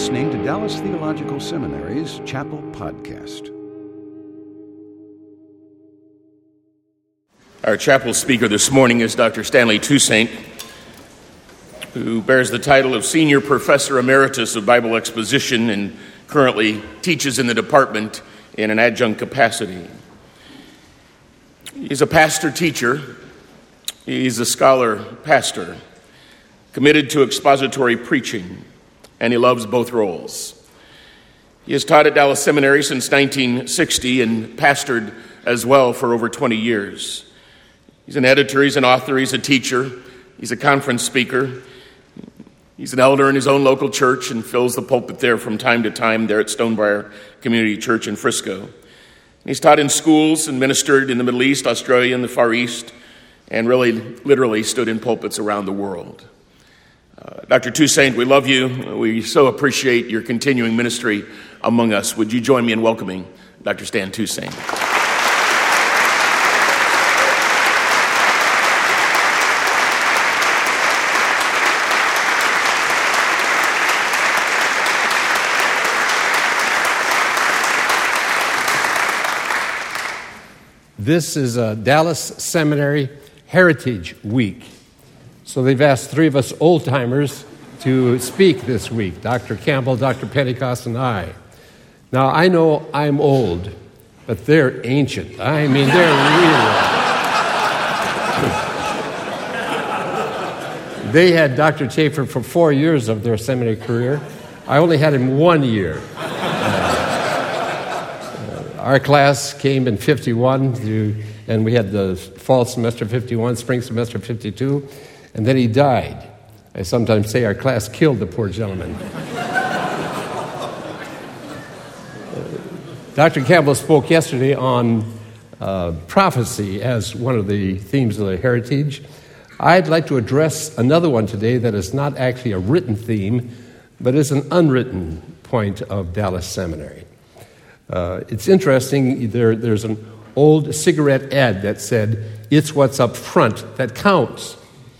listening to Dallas Theological Seminary's Chapel Podcast. Our chapel speaker this morning is Dr. Stanley Toussaint, who bears the title of Senior Professor Emeritus of Bible Exposition and currently teaches in the department in an adjunct capacity. He's a pastor-teacher. He's a scholar-pastor, committed to expository preaching, and he loves both roles. He has taught at Dallas Seminary since 1960 and pastored as well for over 20 years. He's an editor, he's an author, he's a teacher, he's a conference speaker. He's an elder in his own local church and fills the pulpit there from time to time there at Stonebriar Community Church in Frisco. He's taught in schools and ministered in the Middle East, Australia, and the Far East, and really, literally stood in pulpits around the world. Dr. Toussaint, we love you. We so appreciate your continuing ministry among us. Would you join me in welcoming Dr. Stan Toussaint? This is a Dallas Seminary Heritage Week. So they've asked three of us old-timers to speak this week, Dr. Campbell, Dr. Pentecost, and I. Now, I know I'm old, but they're ancient. I mean, they're real. They had Dr. Chafer for 4 years of their seminary career. I only had him 1 year. Our class came in 51, and we had the fall semester 51, spring semester 52, and then he died. I sometimes say our class killed the poor gentleman. Dr. Campbell spoke yesterday on prophecy as one of the themes of the heritage. I'd like to address another one today that is not actually a written theme, but is an unwritten point of Dallas Seminary. It's interesting, there's an old cigarette ad that said, "It's what's up front that counts."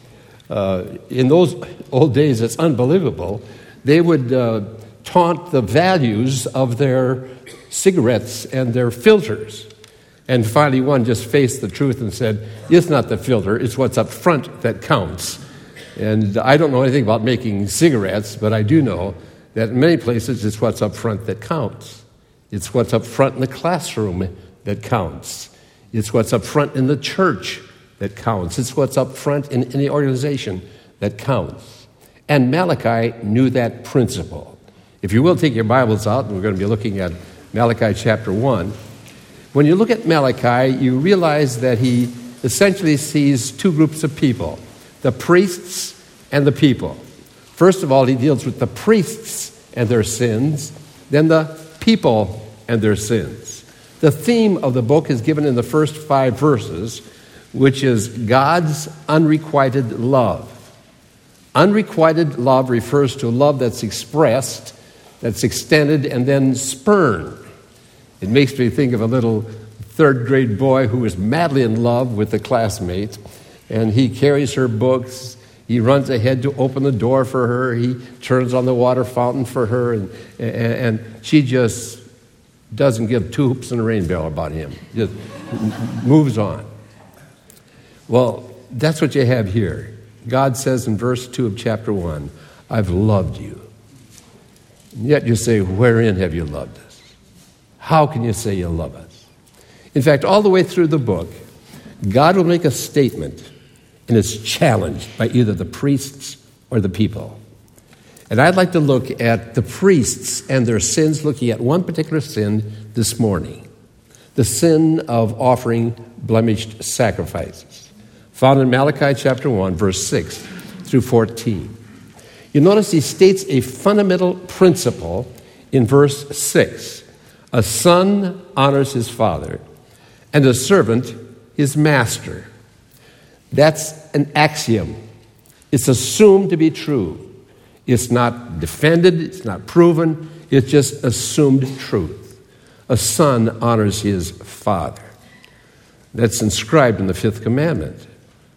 In those old days, it's unbelievable. They would taunt the values of their cigarettes and their filters. And finally, one just faced the truth and said, "It's not the filter, it's what's up front that counts." And I don't know anything about making cigarettes, but I do know that in many places, it's what's up front that counts. It's what's up front in the classroom that counts. It's what's up front in the church that counts. It's what's up front in any organization that counts. And Malachi knew that principle. If you will take your Bibles out, and we're going to be looking at Malachi chapter 1. When you look at Malachi, you realize that he essentially sees two groups of people, the priests and the people. First of all, he deals with the priests and their sins, then the people and their sins. The theme of the book is given in the first 5 verses, which is God's unrequited love. Unrequited love refers to love that's expressed, that's extended, and then spurned. It makes me think of a little 3rd-grade boy who is madly in love with a classmate, and he carries her books. He runs ahead to open the door for her. He turns on the water fountain for her, and she just doesn't give 2 hoops and a rainbow about him. Just moves on. Well, that's what you have here. God says in verse 2 of chapter 1, "I've loved you." And yet you say, wherein have you loved us? How can you say you love us? In fact, all the way through the book, God will make a statement, and it's challenged by either the priests or the people. And I'd like to look at the priests and their sins, looking at one particular sin this morning, the sin of offering blemished sacrifices, found in Malachi chapter 1, verse 6 through 14. You notice he states a fundamental principle in verse 6. A son honors his father, and a servant his master. That's an axiom. It's assumed to be true. It's not defended, it's not proven, it's just assumed truth. A son honors his father. That's inscribed in the 5th commandment.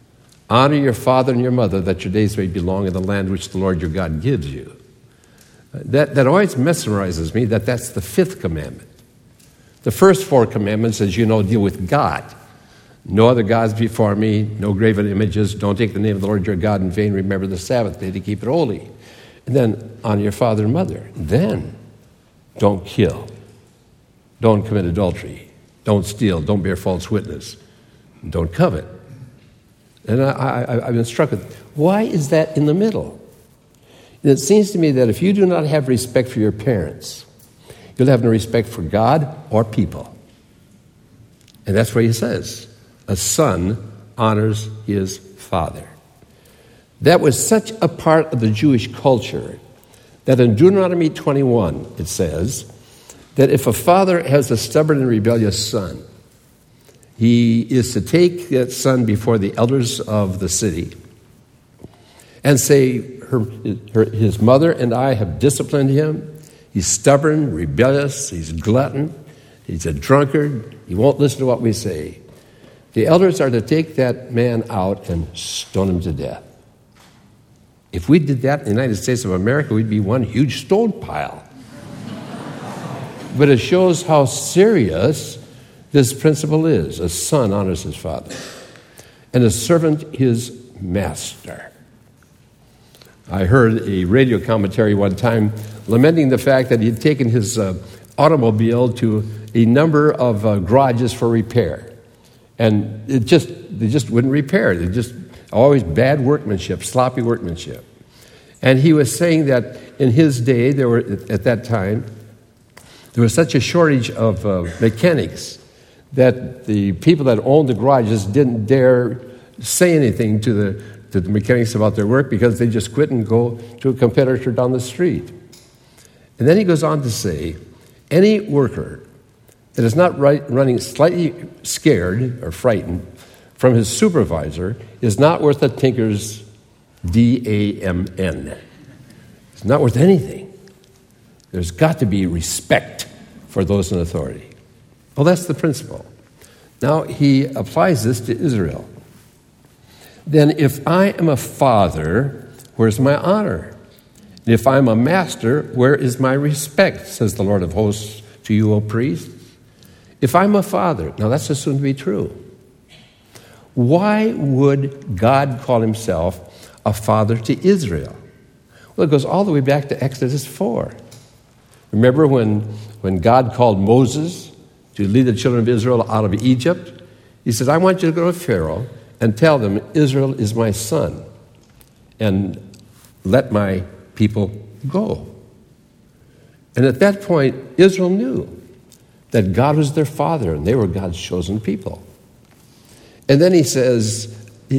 Honor your father and your mother, that your days may be long in the land which the Lord your God gives you. That always mesmerizes me, that's the fifth commandment. The first four commandments, as you know, deal with God. No other gods before me, no graven images, don't take the name of the Lord your God in vain, remember the Sabbath day to keep it holy. And then honor your father and mother. Then don't kill, don't commit adultery, don't steal, don't bear false witness, don't covet. And I've been struck with, why is that in the middle? And it seems to me that if you do not have respect for your parents, you'll have no respect for God or people. And that's where he says, a son honors his father. That was such a part of the Jewish culture that in Deuteronomy 21, it says that if a father has a stubborn and rebellious son, he is to take that son before the elders of the city and say, his mother and I have disciplined him. He's stubborn, rebellious, he's glutton, he's a drunkard, he won't listen to what we say. The elders are to take that man out and stone him to death. If we did that in the United States of America, we'd be one huge stone pile. But it shows how serious this principle is. A son honors his father, and a servant his master. I heard a radio commentary one time lamenting the fact that he had taken his automobile to a number of garages for repair. And they just wouldn't repair it. They just always bad workmanship, sloppy workmanship. And he was saying that in his day, at that time, there was such a shortage of mechanics that the people that owned the garages didn't dare say anything to the mechanics about their work because they just quit and go to a competitor down the street. And then he goes on to say, any worker that is not running slightly scared or frightened from his supervisor is not worth a tinker's D-A-M-N. It's not worth anything. There's got to be respect for those in authority. Well, that's the principle. Now, he applies this to Israel. Then if I am a father, where's my honor? And if I'm a master, where is my respect, says the Lord of hosts to you, O priests? If I'm a father, now that's assumed to be true. Why would God call himself a father to Israel? Well, it goes all the way back to Exodus 4. Remember when God called Moses to lead the children of Israel out of Egypt? He said, I want you to go to Pharaoh and tell them, Israel is my son, and let my people go. And at that point, Israel knew that God was their father, and they were God's chosen people. And then he says,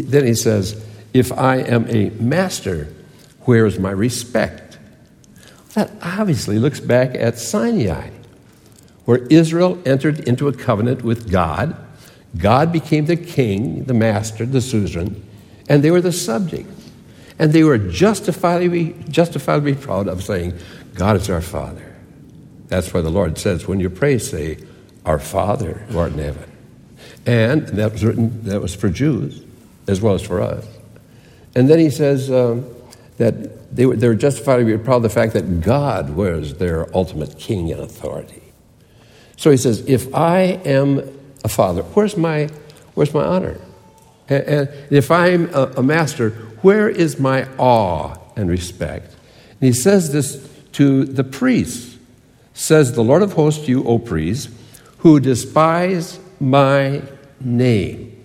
if I am a master, where is my respect? That obviously looks back at Sinai, where Israel entered into a covenant with God. God became the king, the master, the suzerain, and they were the subject. And they were justifiably proud of saying, God is our Father. That's why the Lord says, when you pray, say, our Father who art in heaven. And that was written, that was for Jews as well as for us. And then he says that they were justified to be proud of the fact that God was their ultimate king and authority. So he says, if I am a father, where's my honor? And if I'm a master, where is my awe and respect? And he says this to the priests. Says the Lord of hosts to you, O priests, who despise my name.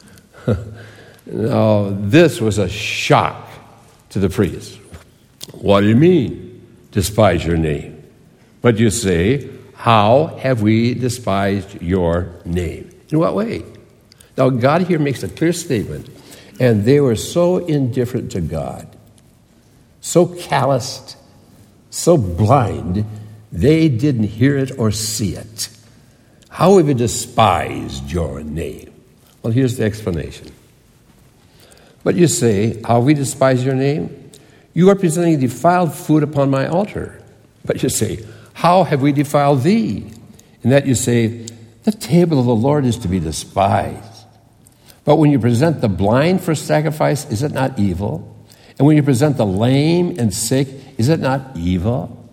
Now, this was a shock to the priests. What do you mean, despise your name? But you say, how have we despised your name? In what way? Now, God here makes a clear statement, and they were so indifferent to God, so calloused, so blind, they didn't hear it or see it. How have we despised your name? Well, here's the explanation. But you say, how have we despised your name? You are presenting defiled food upon my altar. But you say, how have we defiled thee? In that you say, the table of the Lord is to be despised. But when you present the blind for sacrifice, is it not evil? And when you present the lame and sick, is it not evil?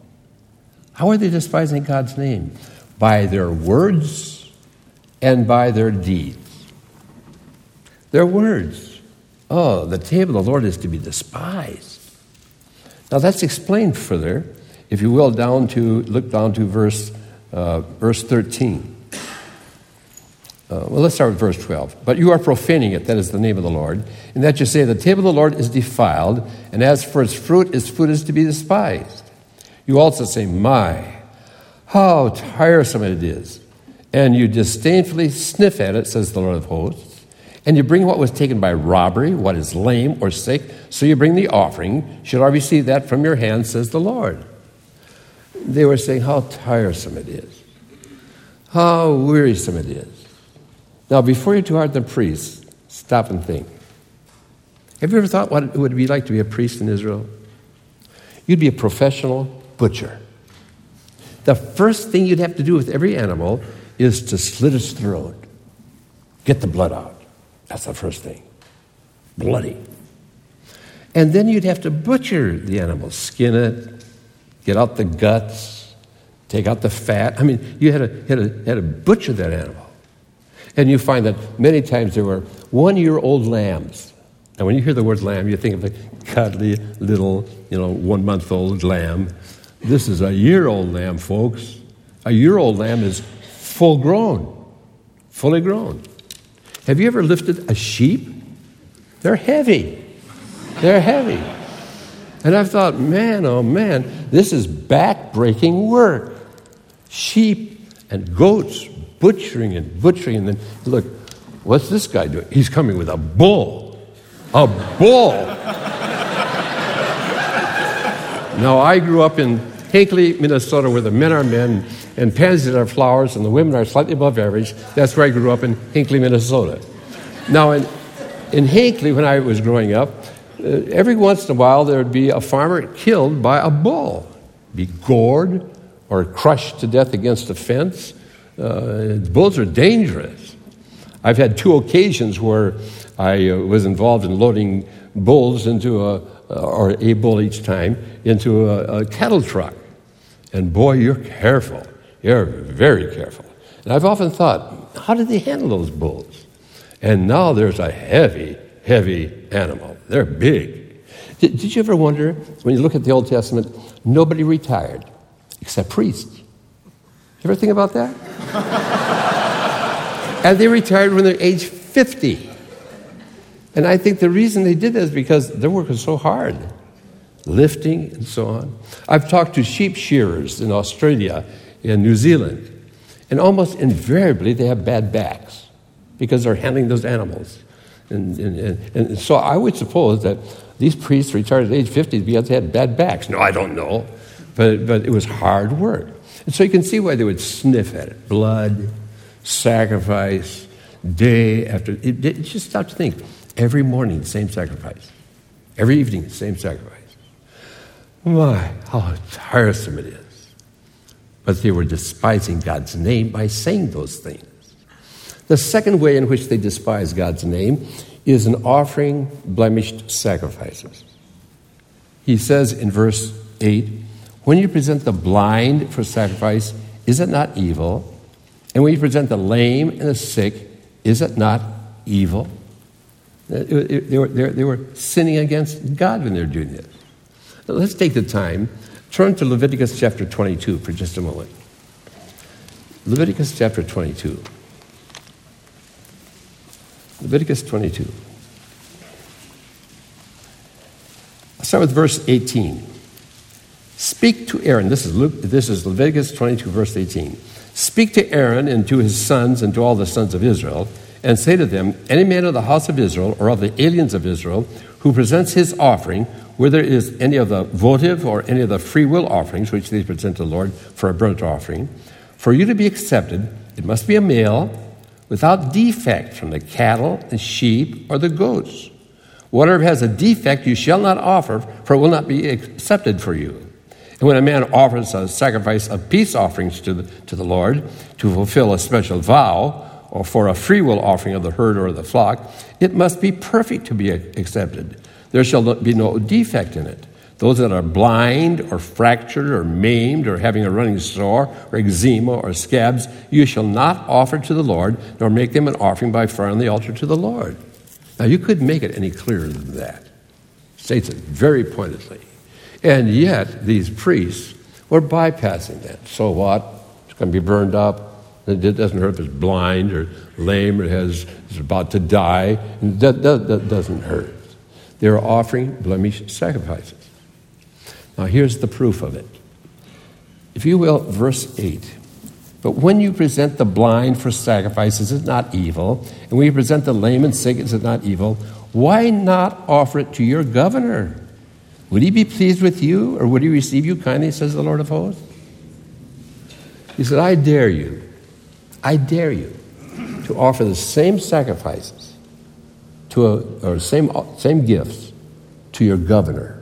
How are they despising God's name? By their words and by their deeds. Their words. Oh, the table of the Lord is to be despised. Now that's explained further, if you will, look down to verse 13. Well, let's start with verse 12. But you are profaning it, that is the name of the Lord, in that you say, the table of the Lord is defiled, and as for its food is to be despised. You also say, my, how tiresome it is. And you disdainfully sniff at it, says the Lord of hosts. And you bring what was taken by robbery, what is lame or sick, so you bring the offering. Should I receive that from your hand, says the Lord. They were saying how tiresome it is, how wearisome it is. Now, before you're too hard on the priests, stop and think. Have you ever thought what it would be like to be a priest in Israel? You'd be a professional butcher. The first thing you'd have to do with every animal is to slit its throat, get the blood out. That's the first thing. Bloody. And then you'd have to butcher the animal, skin it, get out the guts, take out the fat. I mean, you had to butcher that animal. And you find that many times there were 1-year-old lambs. And when you hear the word lamb, you think of a cuddly little, 1-month-old lamb. This is a year-old lamb, folks. A year-old lamb is full grown, fully grown. Have you ever lifted a sheep? They're heavy. They're heavy. And I've thought, man, oh man, this is back-breaking work. Sheep and goats, butchering, and then look, what's this guy doing? He's coming with a bull. A bull. Now, I grew up in Hinckley, Minnesota, where the men are men and pansies are flowers and the women are slightly above average. That's where I grew up, in Hinckley, Minnesota. Now, in Hinckley, when I was growing up, every once in a while there would be a farmer killed by a bull, be gored or crushed to death against a fence. Bulls are dangerous. I've had 2 occasions where I was involved in loading bulls into a bull each time, into a cattle truck. And boy, you're careful. You're very careful. And I've often thought, how did they handle those bulls? And now there's a heavy, heavy animal. They're big. Did you ever wonder, when you look at the Old Testament, nobody retired except priests? You ever think about that? And they retired when they're age 50. And I think the reason they did that is because their work was so hard, lifting and so on. I've talked to sheep shearers in Australia and New Zealand, and almost invariably they have bad backs because they're handling those animals. And so I would suppose that these priests retired at age 50 because they had bad backs. No, I don't know, but it was hard work. And so you can see why they would sniff at it. Blood, sacrifice, day after. Just stop to think. Every morning, the same sacrifice. Every evening, the same sacrifice. My, how tiresome it is. But they were despising God's name by saying those things. The second way in which they despise God's name is in offering blemished sacrifices. He says in verse 8, when you present the blind for sacrifice, is it not evil? And when you present the lame and the sick, is it not evil? They were sinning against God when they were doing this. Now, let's take the time. Turn to Leviticus chapter 22 for just a moment. Leviticus chapter 22. Leviticus 22. I'll start with verse 18. Speak to Aaron. This is Leviticus 22, verse 18. Speak to Aaron and to his sons and to all the sons of Israel, and say to them, any man of the house of Israel or of the aliens of Israel who presents his offering, whether it is any of the votive or any of the free will offerings which they present to the Lord for a burnt offering, for you to be accepted, it must be a male without defect from the cattle, the sheep, or the goats. Whatever has a defect you shall not offer, for it will not be accepted for you. And when a man offers a sacrifice of peace offerings to the Lord to fulfill a special vow, or for a free will offering of the herd or the flock, it must be perfect to be accepted. There shall be no defect in it. Those that are blind or fractured or maimed or having a running sore or eczema or scabs, you shall not offer to the Lord, nor make them an offering by fire on the altar to the Lord. Now, you couldn't make it any clearer than that. It states it very pointedly. And yet, these priests were bypassing that. So what? It's going to be burned up. It doesn't hurt if it's blind or lame or is about to die. That doesn't hurt. They're offering blemished sacrifices. Now, here's the proof of it. If you will, verse 8. But when you present the blind for sacrifice, is it not evil? And when you present the lame and sick, is it not evil? Why not offer it to your governor? Would he be pleased with you, or would he receive you kindly, says the Lord of hosts? He said, I dare you to offer the same sacrifices or same gifts to your governor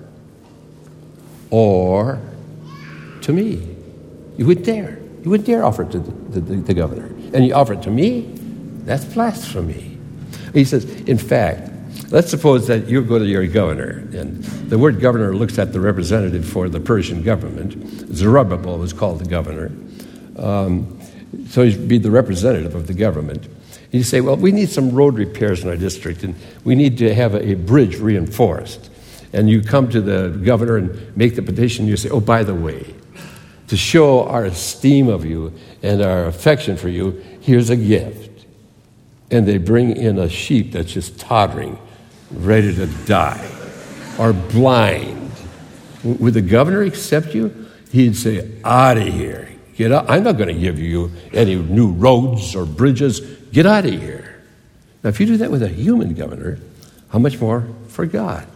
or to me. You would dare offer it to the governor. And you offer it to me? That's blasphemy. He says, in fact, let's suppose that you go to your governor, and the word governor looks at the representative for the Persian government. Zerubbabel was called the governor. So he'd be the representative of the government. And you say, well, we need some road repairs in our district, and we need to have a bridge reinforced. And you come to the governor and make the petition. You say, oh, by the way, to show our esteem of you and our affection for you, here's a gift. And they bring in a sheep that's just tottering, ready to die, or blind. Would the governor accept you? He'd say, out of here. Get out. I'm not going to give you any new roads or bridges. Get out of here. Now, if you do that with a human governor, how much more for God?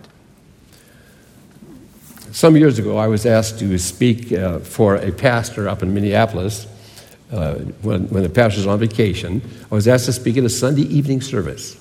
Some years ago, I was asked to speak for a pastor up in Minneapolis. When the pastor was on vacation, I was asked to speak at a Sunday evening service.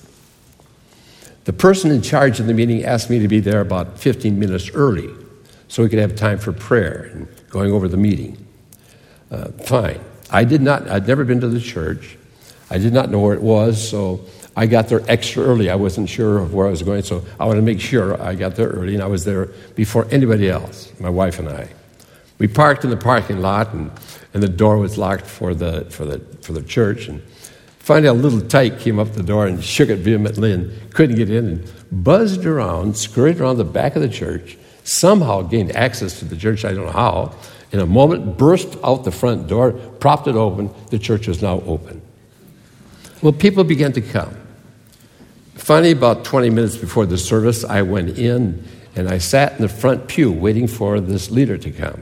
The person in charge of the meeting asked me to be there about 15 minutes early so we could have time for prayer and going over the meeting. Fine. I'd never been to the church. I did not know where it was, so I got there extra early. I wasn't sure of where I was going, so I wanted to make sure I got there early, and I was there before anybody else, my wife and I. We parked in the parking lot, and the door was locked for the church. And finally, a little tyke came up the door and shook it vehemently and couldn't get in, and buzzed around, scurried around the back of the church, somehow gained access to the church, I don't know how. In a moment, burst out the front door, propped it open. The church was now open. Well, people began to come. Finally, about 20 minutes before the service, I went in, and I sat in the front pew waiting for this leader to come.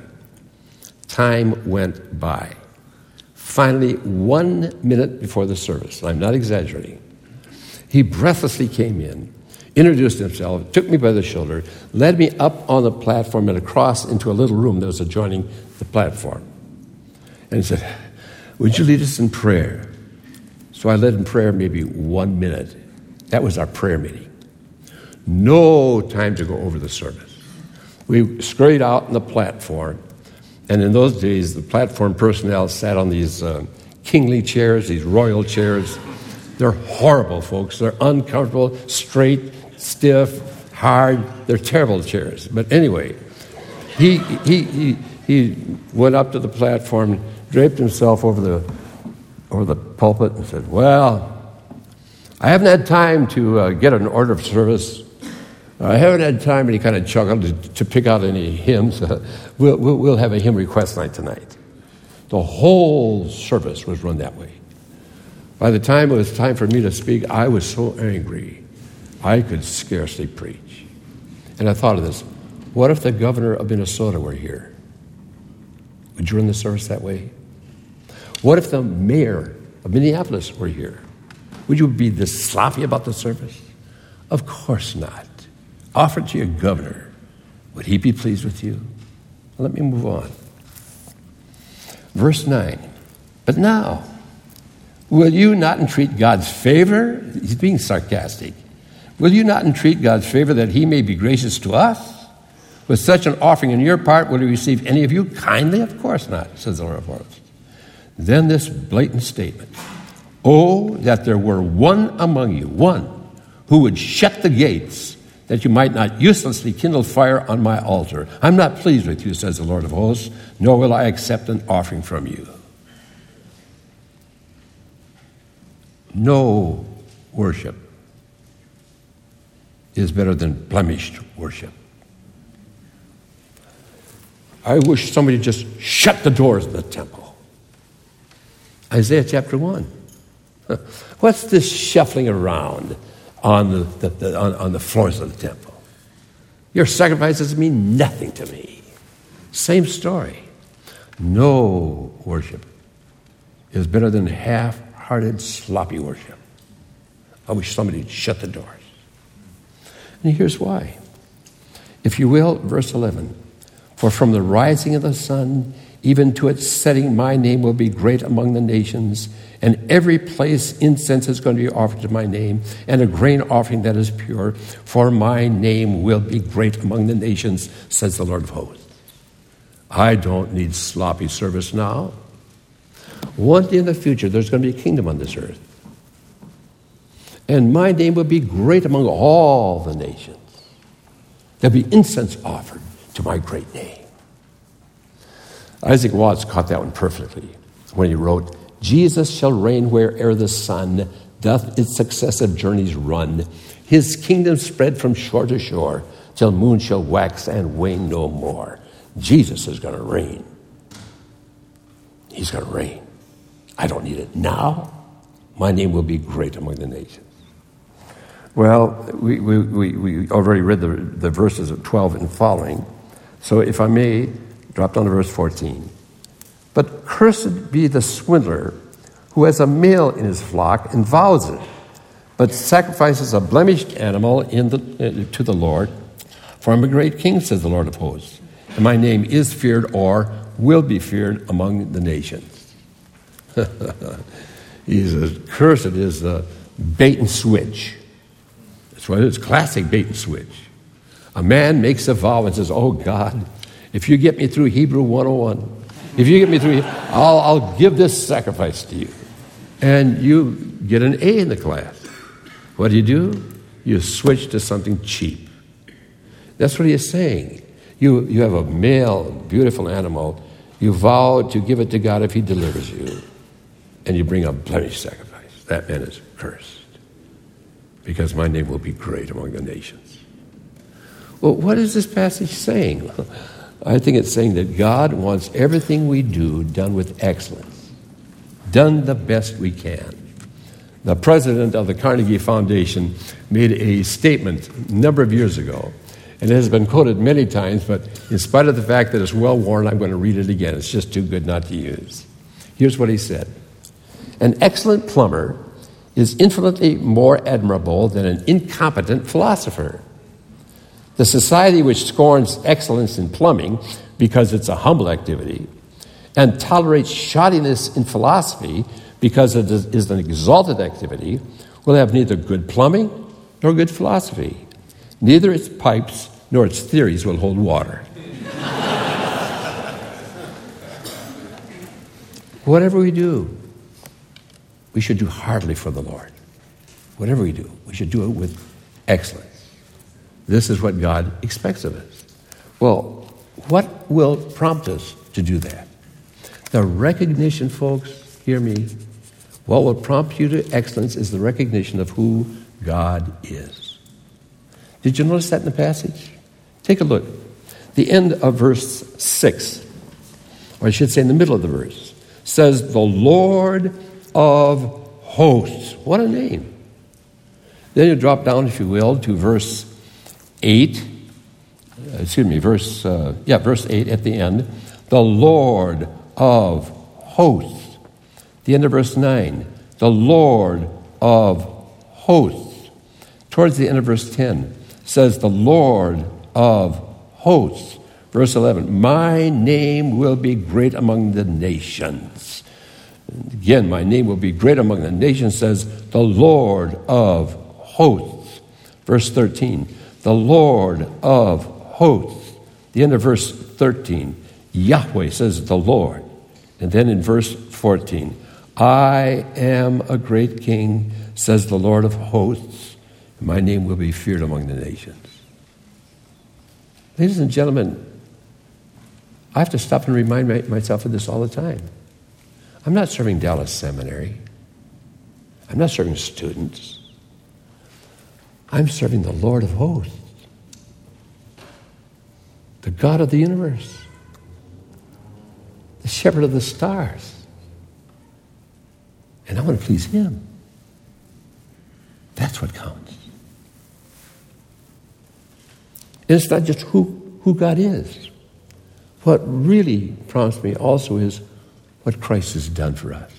Time went by. Finally, 1 minute before the service, I'm not exaggerating, he breathlessly came in, introduced himself, took me by the shoulder, led me up on the platform and across into a little room that was adjoining the platform. And he said, would you lead us in prayer? So I led in prayer maybe 1 minute. That was our prayer meeting. No time to go over the service. We scurried out on the platform, and in those days, the platform personnel sat on these kingly chairs, these royal chairs. They're horrible, folks. They're uncomfortable, straight, stiff, hard. They're terrible chairs. But anyway, he went up to the platform, draped himself over the pulpit, and said, well, I haven't had time to get an order of service. I haven't had time, and he kind of chuckled, to pick out any hymns. We'll have a hymn request night tonight. The whole service was run that way. By the time it was time for me to speak, I was so angry, I could scarcely preach. And I thought of this. What if the governor of Minnesota were here? Would you run the service that way? What if the mayor of Minneapolis were here? Would you be this sloppy about the service? Of course not. Offer it to your governor. Would he be pleased with you? Let me move on. Verse 9. But now, will you not entreat God's favor? He's being sarcastic. Will you not entreat God's favor that he may be gracious to us? With such an offering on your part, will he receive any of you kindly? Of course not, says the Lord of hosts. Then this blatant statement. Oh, that there were one among you, one, who would shut the gates that you might not uselessly kindle fire on my altar. I'm not pleased with you, says the Lord of hosts, nor will I accept an offering from you. No worship is better than blemished worship. I wish somebody just shut the doors of the temple. Isaiah chapter 1. What's this shuffling around on the floors of the temple? Your sacrifices mean nothing to me. Same story. No worship is better than half-hearted, sloppy worship. I wish somebody would shut the doors. And here's why. If you will, verse 11. For from the rising of the sun even to its setting, my name will be great among the nations, and every place incense is going to be offered to my name, and a grain offering that is pure, for my name will be great among the nations, says the Lord of hosts. I don't need sloppy service now. One day in the future, there's going to be a kingdom on this earth. And my name will be great among all the nations. There'll be incense offered to my great name. Isaac Watts caught that one perfectly when he wrote, Jesus shall reign where'er the sun doth its successive journeys run. His kingdom spread from shore to shore, till moon shall wax and wane no more. Jesus is going to reign. He's going to reign. I don't need it now. My name will be great among the nations. Well, we already read the verses of 12 and following. So if I may, drop down to verse 14. But cursed be the swindler who has a male in his flock and vows it, but sacrifices a blemished animal to the Lord. For I'm a great king, says the Lord of hosts, and my name is feared or will be feared among the nations. He's as cursed as a bait and switch. That's what it is, classic bait and switch. A man makes a vow and says, oh God, if you get me through Hebrew 101, if you get me through, I'll give this sacrifice to you. And you get an A in the class. What do? You switch to something cheap. That's what he is saying. You have a male, beautiful animal. You vow to give it to God if he delivers you. And you bring a blemished sacrifice. That man is cursed. Because my name will be great among the nations. Well, what is this passage saying? I think it's saying that God wants everything we do done with excellence, done the best we can. The president of the Carnegie Foundation made a statement a number of years ago, and it has been quoted many times, but in spite of the fact that it's well-worn, I'm going to read it again. It's just too good not to use. Here's what he said. An excellent plumber is infinitely more admirable than an incompetent philosopher. The society which scorns excellence in plumbing because it's a humble activity and tolerates shoddiness in philosophy because it is an exalted activity will have neither good plumbing nor good philosophy. Neither its pipes nor its theories will hold water. Whatever we do, we should do heartily for the Lord. Whatever we do, we should do it with excellence. This is what God expects of us. Well, what will prompt us to do that? The recognition, folks, hear me. What will prompt you to excellence is the recognition of who God is. Did you notice that in the passage? Take a look. The end of verse 6, or I should say in the middle of the verse, says, the Lord of hosts. What a name. Then you drop down, if you will, to verse 8. Verse 8 at the end. The Lord of hosts. The end of verse 9. The Lord of hosts. Towards the end of verse 10 says, the Lord of hosts. Verse 11, my name will be great among the nations. Again, my name will be great among the nations, says the Lord of hosts. Verse 13, the Lord of hosts. The end of verse 13, Yahweh says the Lord. And then in verse 14, I am a great king, says the Lord of hosts. My name will be feared among the nations. Ladies and gentlemen, I have to stop and remind myself of this all the time. I'm not serving Dallas Seminary. I'm not serving students. I'm serving the Lord of hosts, the God of the universe, the shepherd of the stars. And I want to please him. That's what counts. And it's not just who God is. What really prompts me also is what Christ has done for us.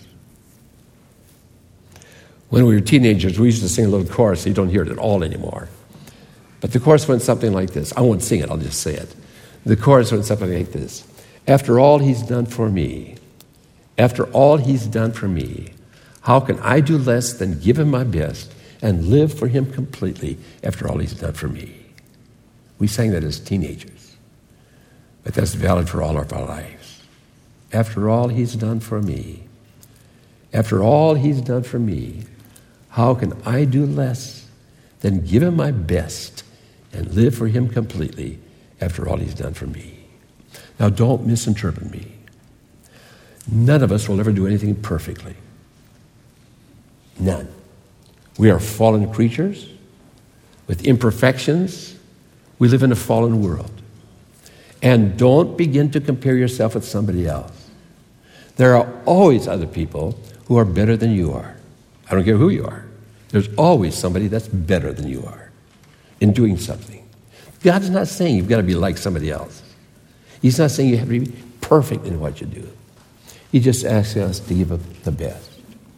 When we were teenagers, we used to sing a little chorus. You don't hear it at all anymore. But the chorus went something like this. I won't sing it, I'll just say it. The chorus went something like this. After all he's done for me, after all he's done for me, how can I do less than give him my best and live for him completely after all he's done for me? We sang that as teenagers. But that's valid for all of our lives. After all he's done for me, after all he's done for me, how can I do less than give him my best and live for him completely after all he's done for me? Now, don't misinterpret me. None of us will ever do anything perfectly. None. We are fallen creatures with imperfections. We live in a fallen world. And don't begin to compare yourself with somebody else. There are always other people who are better than you are. I don't care who you are. There's always somebody that's better than you are in doing something. God's not saying you've got to be like somebody else. He's not saying you have to be perfect in what you do. He just asks us to give up the best.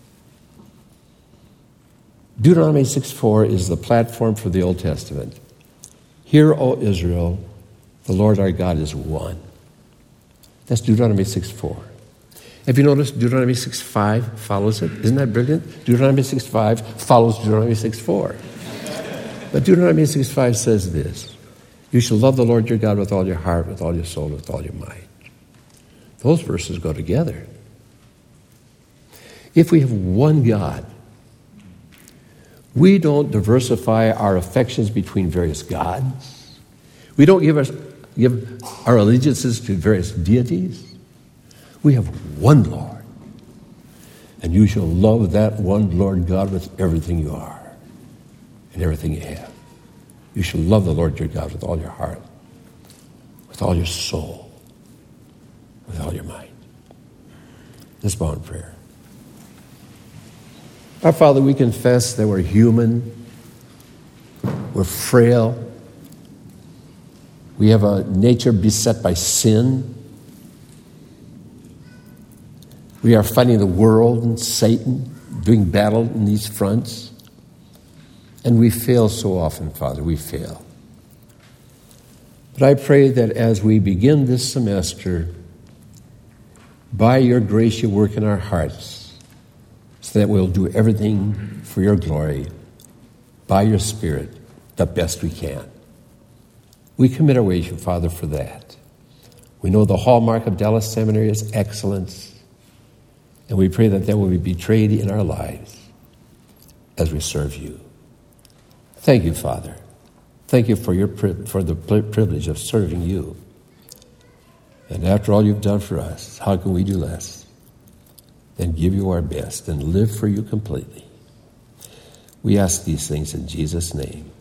Deuteronomy 6:4 is the platform for the Old Testament. Hear, O Israel, the Lord our God is one. That's Deuteronomy 6:4. Have you noticed Deuteronomy 6:5 follows it? Isn't that brilliant? Deuteronomy 6:5 follows Deuteronomy 6:4. But Deuteronomy 6:5 says this: you shall love the Lord your God with all your heart, with all your soul, with all your might. Those verses go together. If we have one God, we don't diversify our affections between various gods. We don't give our allegiances to various deities. We have one Lord. And you shall love that one Lord God with everything you are and everything you have. You shall love the Lord your God with all your heart, with all your soul, with all your might. Let's bow in prayer. Our Father, we confess that we're human, we're frail, we have a nature beset by sin. We are fighting the world and Satan, doing battle in these fronts. And we fail so often, Father, we fail. But I pray that as we begin this semester, by your grace you work in our hearts, so that we'll do everything for your glory, by your Spirit, the best we can. We commit our ways, Father, for that. We know the hallmark of Dallas Seminary is excellence. And we pray that will be betrayed in our lives as we serve you. Thank you, Father. Thank you for the privilege of serving you. And after all you've done for us, how can we do less than give you our best and live for you completely? We ask these things in Jesus' name.